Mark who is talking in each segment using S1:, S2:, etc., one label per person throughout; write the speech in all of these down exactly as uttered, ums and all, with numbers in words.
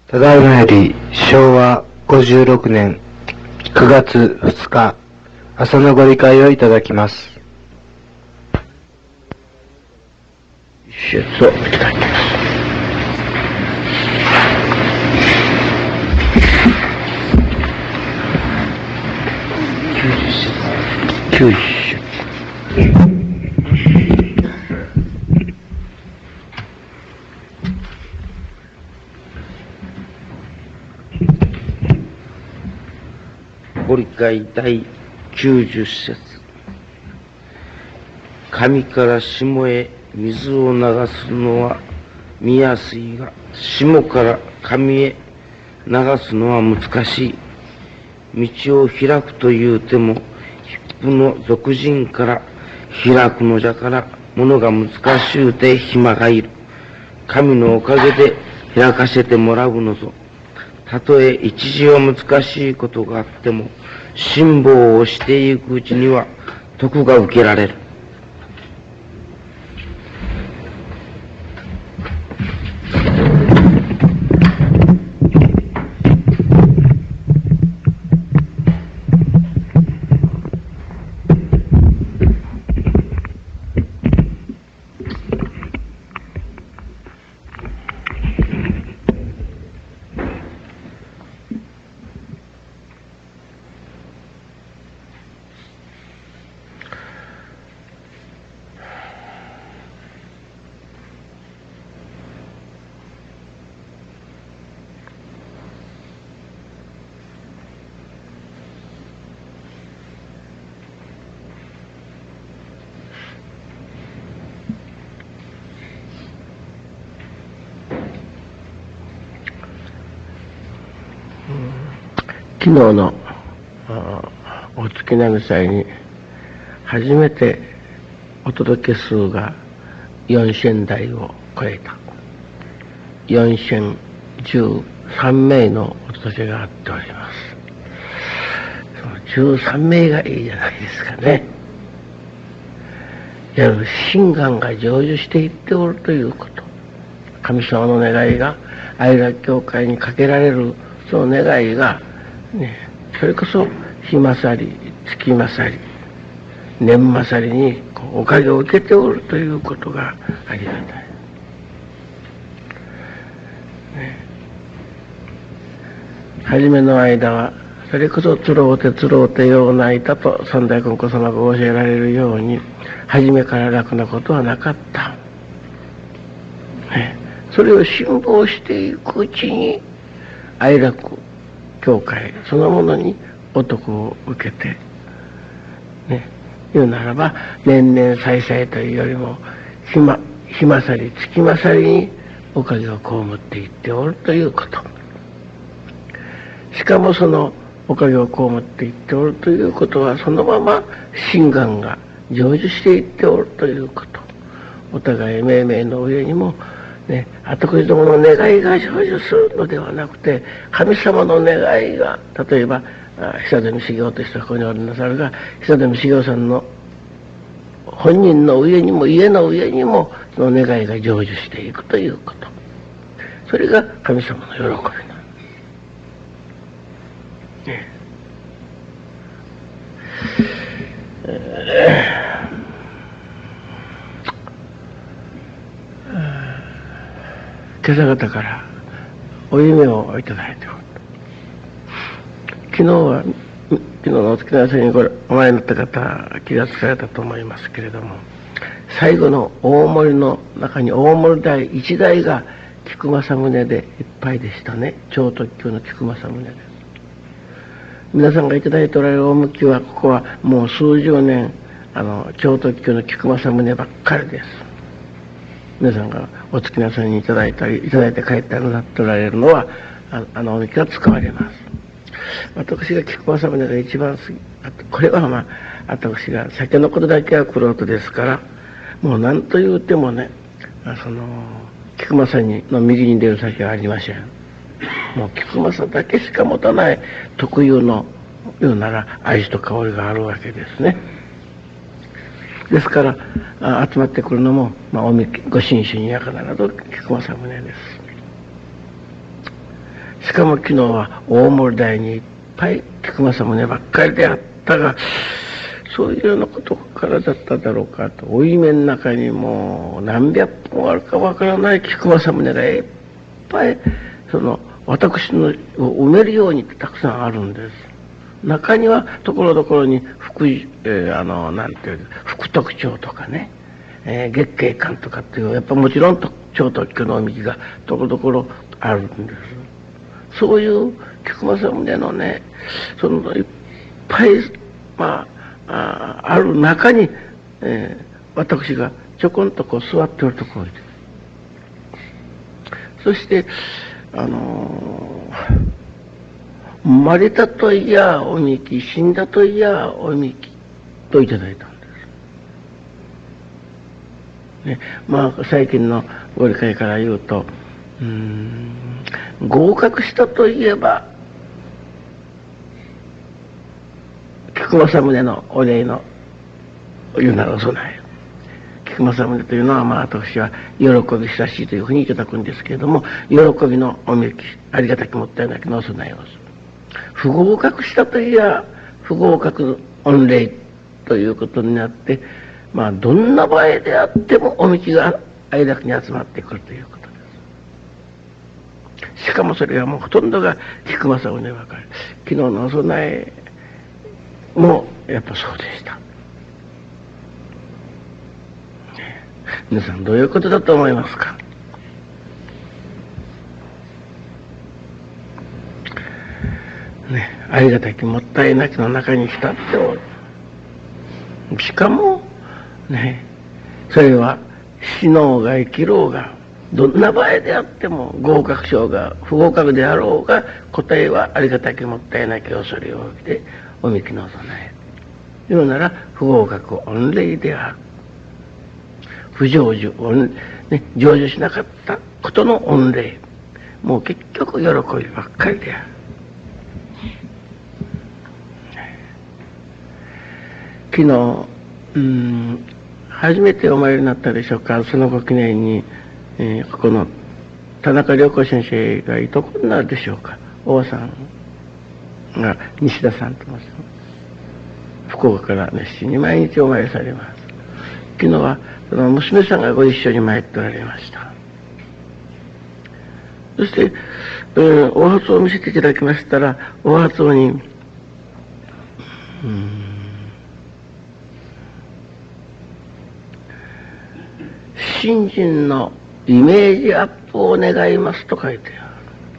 S1: ただいまより昭和ごじゅうろくねんくがつふつか朝のご理解をいただきます。
S2: 一節をいただきます。きゅうじゅっ節。ご理解第きゅうじゅっ節。上から下へ水を流すのは見やすいが、下から上へ流すのは難しい。道を開くというても、ヒップの俗人から開くのじゃから、ものが難しゅうて暇がいる。神のおかげで開かせてもらうのぞ。たとえ一時は難しいことがあっても、辛抱をしていくうちには徳が受けられる。昨日のお月並み祭に初めてお届け数がよんせんだいを超えたよんせんじゅうさんめいのお届けがあっております。そのじゅうさんめいがいいじゃないですかね。いわゆる心願が成就していっておるということ、神様の願いが愛楽教会にかけられるその願いがね、それこそ日勝り月勝り年勝りにおかげを受けておるということがありがたい、ね、初めの間はそれこそつろうてつろうてようないたと三代金剛様が教えられるように、初めから楽なことはなかった、ね、それを辛抱していくうちに愛楽教会そのものにお徳を受けてね、言うならば年々再々というよりも日ま日勝り月勝りにおかげを被っていっておるということ、しかもそのおかげを被っていっておるということは、そのまま心願が成就していっておるということ、お互い命名の上にもね、私どもの願いが成就するのではなくて、神様の願いが、例えば久富茂雄としてここにおりなさるが、久富茂雄さんの本人の上にも家の上にもその願いが成就していくということ、それが神様の喜びなの、ねえー今朝方からお夢をいただいておる。昨日は昨日のお月の朝にこれお前になった方気がつかれたと思いますけれども、最後の大盛りの中に大盛り台いちだいが菊正宗でいっぱいでしたね。超特急の菊正宗です。皆さんがいただいておられる大向きは、ここはもう数十年あの超特急の菊正宗ばっかりです。皆さんがお月の朝にいただいたりいただいて帰ってなっておられるのは、ああのおみきが使われます。私が菊正宗が一番好き、これはまあ私が酒のことだけは玄人ですから、もう何と言うてもね、その菊正にの右に出る酒はありません。もう菊正だけしか持たない特有の言うなら味と香りがあるわけですね。ですからあ集まってくるのも、まあ、おみきご神酒にやかなど菊正宗です。 かも昨日は大森台にいっぱい菊正宗ばっかりであったが、そういうようなことからだっただろうかと。負い目の中にもう何百本あるかわからない菊正宗がいっぱいその私のを埋めるようにたくさんあるんです。中にはところどころに副、えー、あのなんていう副特徴とかね、えー、月経感とかっていうやっぱもちろん超特許の道がところどころあるんです。そういう菊正宗のね、そのいっぱいまあ あ, ある中に、えー、私がちょこんとこう座っておるところで、そしてあのー、生まれたといやおみき、死んだといやおみきといただいたんです。ね、まあ最近のご理解から言うと、うーん合格したといえば菊正宗のお礼の言うならお供え。菊正宗というのはまあ私は喜び久しいというふうにいただくんですけれども、喜びのおみき、ありがたきもったいなきのお供えをする。不合格したといや不合格御礼ということになって、まあどんな場合であってもおみきが愛楽に集まってくるということです。しかもそれはもうほとんどが菊正宗ばかり。昨日のお供えもやっぱそうでした。皆さんどういうことだと思いますか。ね、ありがたきもったいなきの中に浸っておる。しかもね、それは死のうが生きろうがどんな場合であっても合格賞が不合格であろうが答えはありがたきもったいなき恐れを置いておみきのお供え。言うなら不合格御礼である。不成就、ね、成就しなかったことの御礼。もう結局喜びばっかりである。昨日、うん、初めてお参りになったでしょうか。そのご記念に、えー、ここの田中良子先生がいとこになるでしょうか。王さんが西田さんと申します。福岡から熱心に毎日お参りされます。昨日はその娘さんがご一緒に参っておられました。そして、えー、お初を見せていただきましたら、お初をに、うん、新人のイメージアップを願いますと書いてある。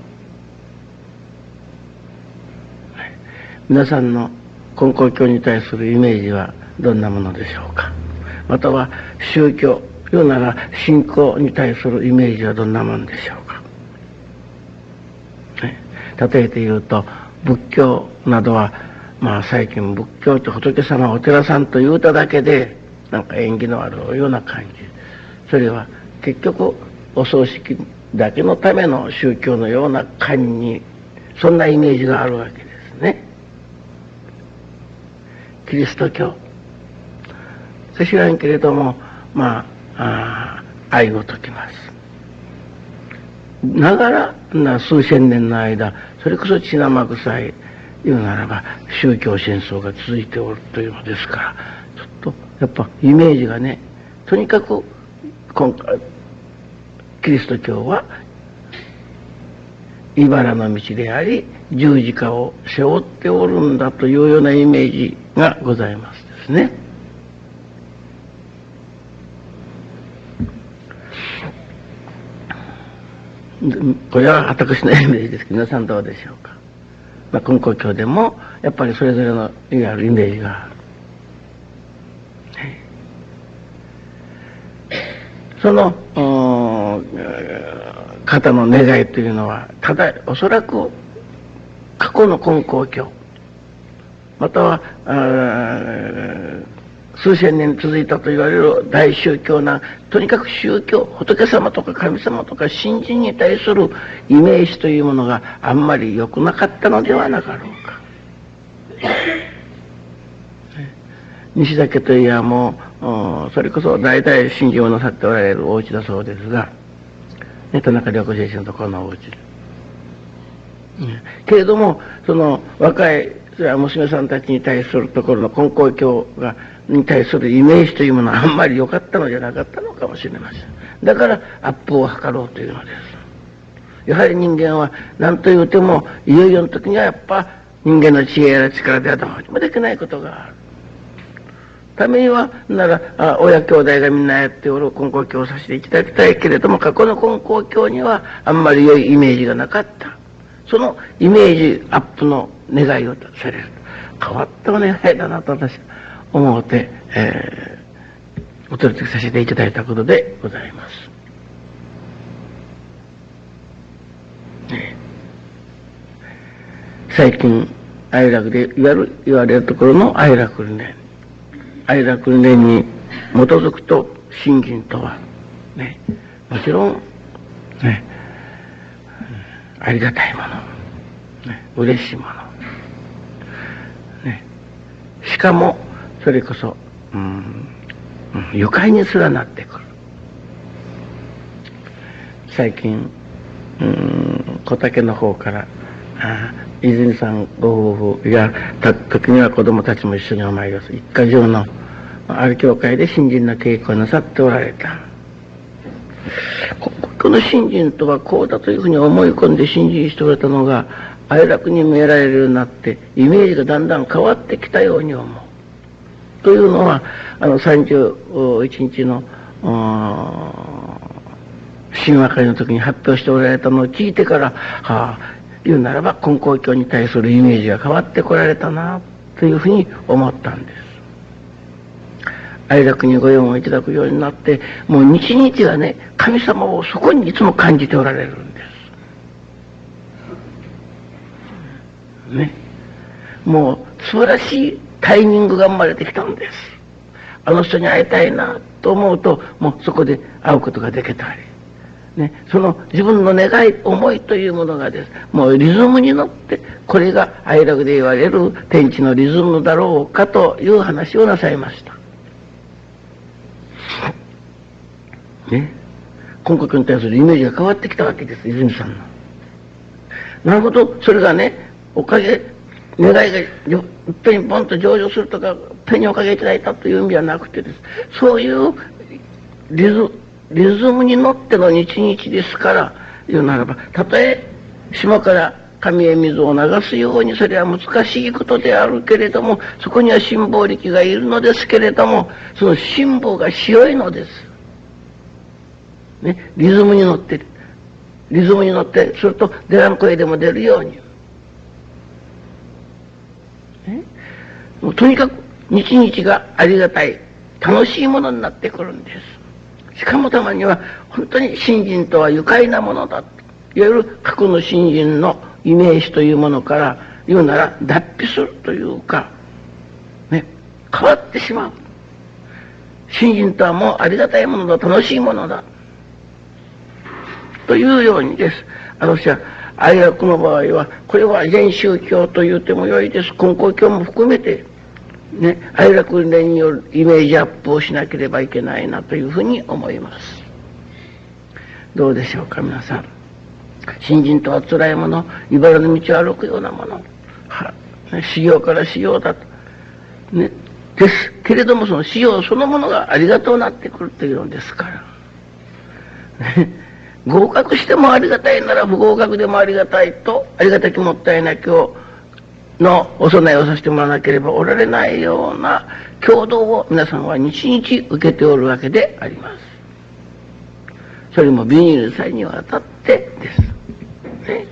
S2: 皆さんの根高教に対するイメージはどんなものでしょうか。または宗教、言うなら信仰に対するイメージはどんなものでしょうか。例えて言うと仏教などはまあ最近仏教と仏様お寺さんと言うただけでなんか縁起のあるような感じ。それは結局お葬式だけのための宗教のような感にそんなイメージがあるわけですね。キリスト教知らんけれどもまあ、あ愛を説きます。ながらな数千年の間それこそ血生臭い言うならば宗教戦争が続いておるというのですから、ちょっとやっぱイメージがね、とにかく今回キリスト教は茨の道であり十字架を背負っておるんだというようなイメージがございますですね。これは私のイメージですけど、皆さんどうでしょうか。まあ、根高教でもやっぱりそれぞれのいわゆるイメージがある。その方の願いというのはただおそらく過去の根高教または数千年続いたと言われる大宗教な、とにかく宗教、仏様とか神様とか信心に対するイメージというものがあんまり良くなかったのではなかろうか。西田家といえばもうそれこそ代々信心をなさっておられるお家だそうですが、ね、田中良子先生のところのお家でけれども、その若い、それは娘さんたちに対するところの根高教が、に対するイメージというものはあんまり良かったのじゃなかったのかもしれません。だからアップを図ろうというのです。やはり人間は何と言うても、いよいよの時にはやっぱ人間の知恵や力ではどうにもできないことがある。ためには、なら、あ親兄弟がみんなやっておる根高教をさせていただきたいけれども、過去の根高教にはあんまり良いイメージがなかった。そのイメージアップの願いをされる。変わったお願いだなと私は思って、えー、お取り付けさせていただいたことでございます。ね、最近、愛楽で言われる、言われるところの愛楽理念。愛楽理念に基づくと、信心とは、ね、もちろん、ね、ありがたいもの、ね、嬉しいもの、ね、しかもそれこそ、うん、愉快にすらなってくる。最近、うん、小竹の方から、あ泉さんご夫婦や時には子供たちも一緒にお参りをする一家上のある教会で信心の稽古をなさっておられた。この信心とはこうだというふうに思い込んで信心しておられたのが愛楽に見えられるようになってイメージがだんだん変わってきたように思う。というのはあのさんじゅういちにちの神話会の時に発表しておられたのを聞いてから、はあ、言うならば根高教に対するイメージが変わってこられたなというふうに思ったんです。愛楽にご縁をいただくようになってもう日々はね神様をそこにいつも感じておられるんですね。もう素晴らしいタイミングが生まれてきたんです。あの人に会いたいなと思うともうそこで会うことができたりね、その自分の願い思いというものがですもうリズムに乗ってこれが愛楽で言われる天地のリズムだろうかという話をなさいました。ね、根高教に対するイメージが変わってきたわけです、泉さんの。なるほど、それがねおかげ願いがいっぺんにポンと成就するとかいっぺんにおかげいただいたという意味ではなくてですそういうリズムリズムに乗っての日々ですから言うならばたとえ島から神へ水を流すようにそれは難しいことであるけれどもそこには辛抱力がいるのですけれどもその辛抱が強いのです、ね、リズムに乗ってリズムに乗ってすると出らん声でも出るように、ね、もうとにかく日々がありがたい楽しいものになってくるんです。しかもたまには本当に信心とは愉快なものだ。いわゆる過去の信心のイメージというものから言うなら脱皮するというか、ね、変わってしまう。信心とはもうありがたいものだ、楽しいものだ。というようにです。私は愛楽の場合はこれは全宗教と言ってもよいです。根高教も含めて。ね、愛楽理念によるイメージアップをしなければいけないなというふうに思います。どうでしょうか皆さん。信心とは辛いもの、茨の道を歩くようなもの、は修行から修行だと、ね、ですけれどもその修行そのものがありがとうなってくるというのですから、ね、合格してもありがたいなら不合格でもありがたいとありがたきもったいなきをのお供えをさせてもらわなければおられないような共同を皆さんは日々受けておるわけであります。それもビニール祭にわたってです。ね、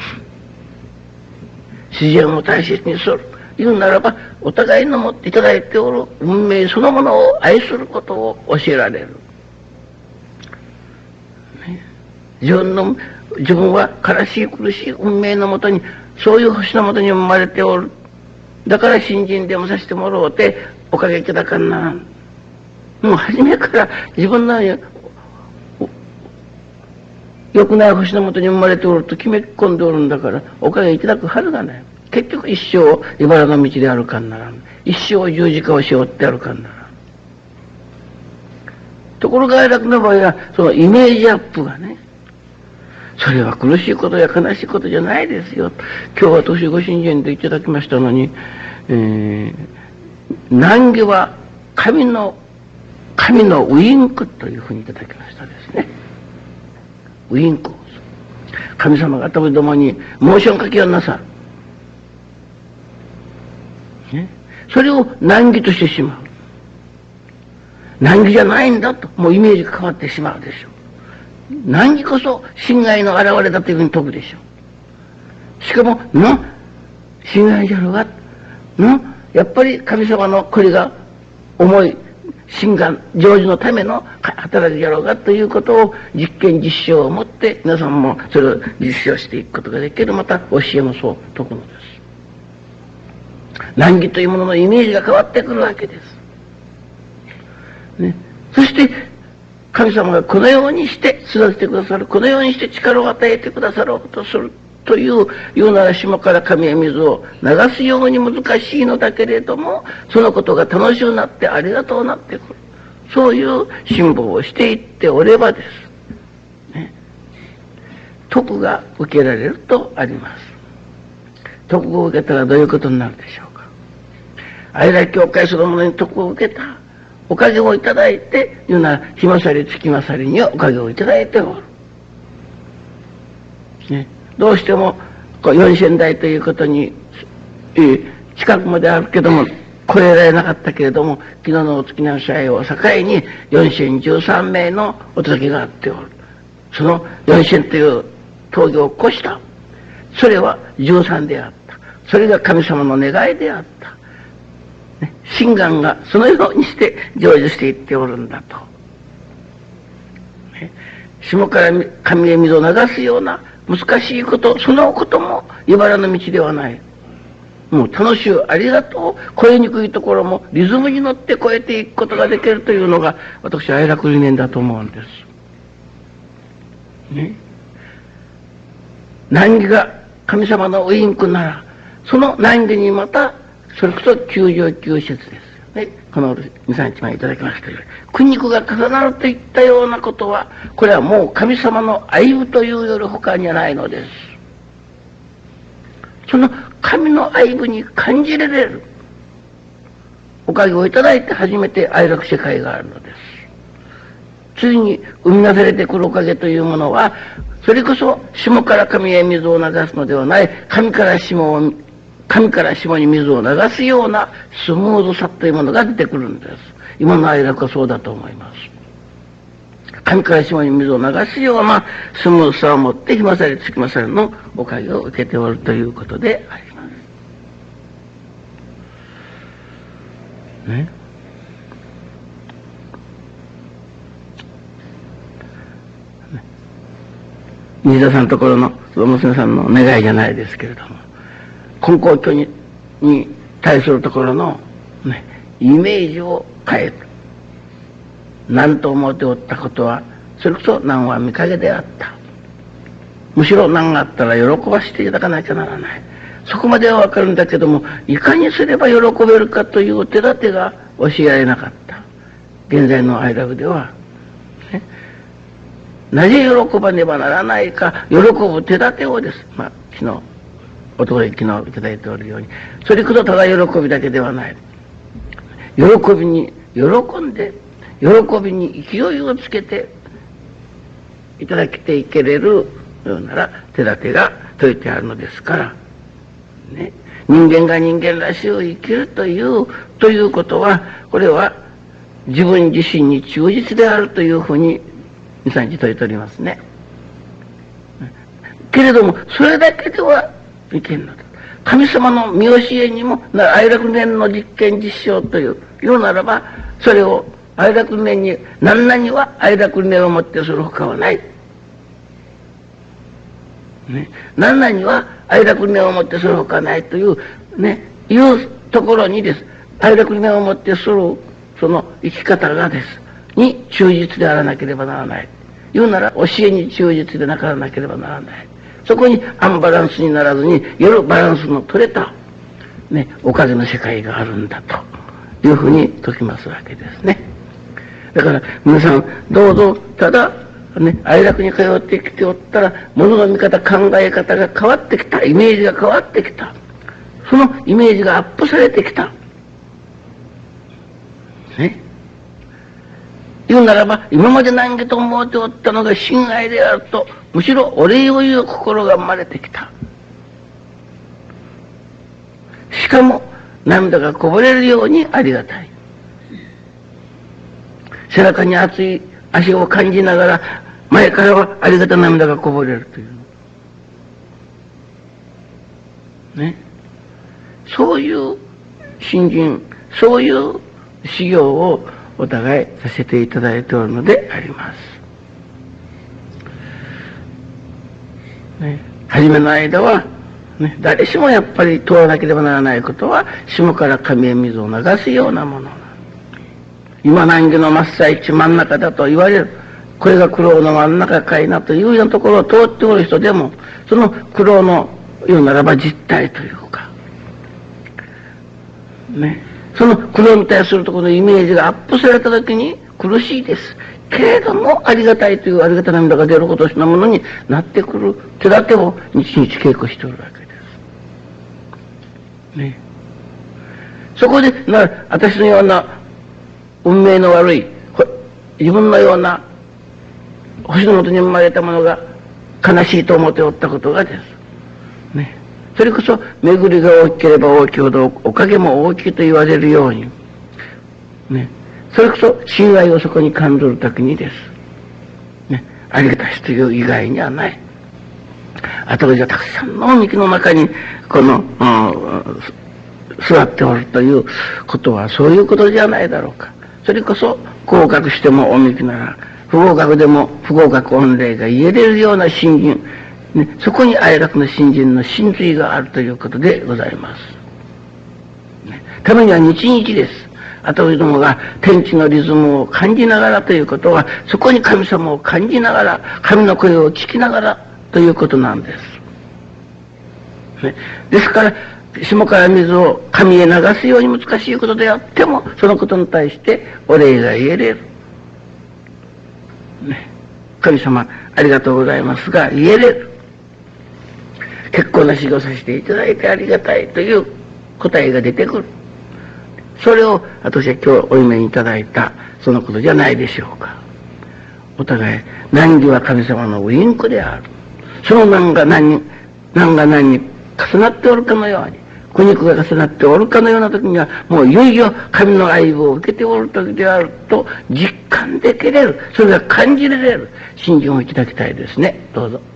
S2: 自然を大切にする。言うならばお互いの持っていただいておる運命そのものを愛することを教えられる。ね、自分の自分は悲しい苦しい運命のもとにそういう星のもとに生まれておる。だから信心でもさせてもらおうておかげいただかんな。もう初めから自分の良くない星のもとに生まれておると決め込んでおるんだからおかげいただくはずがない。結局一生茨の道であるかんならん。一生十字架を背負ってあるかんならん。ところが愛楽の場合はそのイメージアップがねそれは苦しいことや悲しいことじゃないですよ。今日私ご信心でいただきましたのに、えー、難儀は神の神のウインクというふうにいただきましたですね。ウインク。神様が頭どもにモーションかけようなさる。ね、それを難儀としてしまう。難儀じゃないんだと、もうイメージが変わってしまうでしょう。難儀こそ心外の現れだというふうに説くでしょう。しかも、の心外じゃろうが、のやっぱり神様のこれが重い心願成就のための働きじゃろうがということを実験実証をもって皆さんもそれを実証していくことができる。また教えもそう説くのです。難儀というもののイメージが変わってくるわけです、ね、そして神様がこのようにして育ててくださる、このようにして力を与えてくださろうとするというようなら下から神へ水を流すように難しいのだけれども、そのことが楽しくなってありがとうなってくる。そういう辛抱をしていっておればです、ね、徳が受けられるとあります。徳を受けたらどういうことになるでしょうか。愛来教会そのものに徳を受けたおかげをいただいていうなら、日勝り月勝りにおかげをいただいておる、ね、どうしても四千代ということに、えー、近くまであるけども超えられなかったけれども、昨日のお月の試合を境に四千十三名のお届けがあっておる。その四千という峠を越した、それは十三であった。それが神様の願いであった、ね、心願がそのようにして成就していっておるんだと、ね、下から神へ水を流すような難しいこと、そのことも茨の道ではない。もう楽しゅうありがとう、超えにくいところもリズムに乗って超えていくことができるというのが私は愛楽理念だと思うんです、ね、難儀が神様のウインクなら、その難儀にまたそれこそ九条九節ですよね。このに、さんにちまえいただきましたように、苦肉が重なるといったようなことは、これはもう神様の愛夢というより他にはないのです。その神の愛夢に感じられるおかげをいただいて初めて愛楽世界があるのです。次に生み出されてくるおかげというものは、それこそ下から神へ水を流すのではない、神から下を神から下に水を流すようなスムーズさというものが出てくるんです。今の愛楽はそうだと思います。神から下に水を流すようなスムーズさを持って日勝り月勝りのおかげを受けておるということであります。ね。新田さんのところの娘さんの願いじゃないですけれども、根高教にに対するところの、ね、イメージを変える。何と思っておったことはそれこそ難は見影であった。むしろ難があったら喜ばしていただかなきゃならない。そこまでは分かるんだけども、いかにすれば喜べるかという手立てが教えられなかった。現在の愛楽では、ね、なぜ喜ばねばならないか、喜ぶ手立てをです。まあ昨日おととい昨日いただいておるように、それこそただ喜びだけではない。喜びに喜んで、喜びに勢いをつけていただけていけれるようなら手立てが説いてあるのですから、ね、人間が人間らしく生きるというということは、これは自分自身に忠実であるというふうにに、さんにち説いておりますね。けれどもそれだけではいけんのだ。神様の見教えにも愛楽念の実験実証というようならば、それを愛楽念に何々は愛楽念をもってするほかはない、ね、何々は愛楽念をもってするほかないというね、いうところにです、愛楽念をもってするその生き方がですに忠実であらなければならない。言うなら教えに忠実でなからなければならない。そこにアンバランスにならずに、よりバランスの取れた、ね、おかげの世界があるんだというふうに説きますわけですね。だから皆さんどうぞただね、愛楽に通ってきておったら、物の見方、考え方が変わってきた。イメージが変わってきた。そのイメージがアップされてきた。ね。言うならば、今まで難儀と思っておったのが心愛であると、むしろお礼を言う心が生まれてきた。しかも、涙がこぼれるようにありがたい。背中に熱い足を感じながら、前からはありがた涙がこぼれるという。ね。そういう信心、そういう修行をお互いさせていただいておるのであります。ね。初めの間は、ね、誰しもやっぱり通らなければならないことは、下から上へ水を流すようなもの。今難儀の真っ最中真ん中だと言われる。これが苦労の真ん中かいなというようなところを通っておる人でも、その苦労の言うならば実態というか、ね、その苦労に対するところのイメージがアップされたときに苦しいです。けれどもありがたいというありがた涙が出ることなものになってくる手立てを日々稽古しておるわけです。ね。そこで、な私のような運命の悪い、自分のような星の下に生まれたものが悲しいと思っておったことがです。ね。それこそ、巡りが大きければ大きいほど、おかげも大きいと言われるように、ね。それこそ、親愛をそこに感じるときにです。ね。ありがたしという以外にはない。あとでたくさんの幹の中に、この、うん、座っておるということは、そういうことじゃないだろうか。それこそ、合格してもお幹なら、不合格でも不合格御礼が言えれるような信心、ね、そこに愛楽の信心の真髄があるということでございます。ね、ためには日々です。あとどもが天地のリズムを感じながらということは、そこに神様を感じながら、神の声を聞きながらということなんです。ね、ですから、下から水を神へ流すように難しいことであっても、そのことに対してお礼が言えれる。ね、神様、ありがとうございますが、言えれる。結構な修行させていただいてありがたいという答えが出てくる。それを私は今日お夢にいただいた、そのことじゃないでしょうか。お互い、難儀は神様のウインクである。その難が何に、難が何に重なっておるかのように、苦肉が重なっておるかのような時には、もういよいよ神の愛を受けておる時であると実感できれる。それが感じられる信心をいただきたいですね。どうぞ。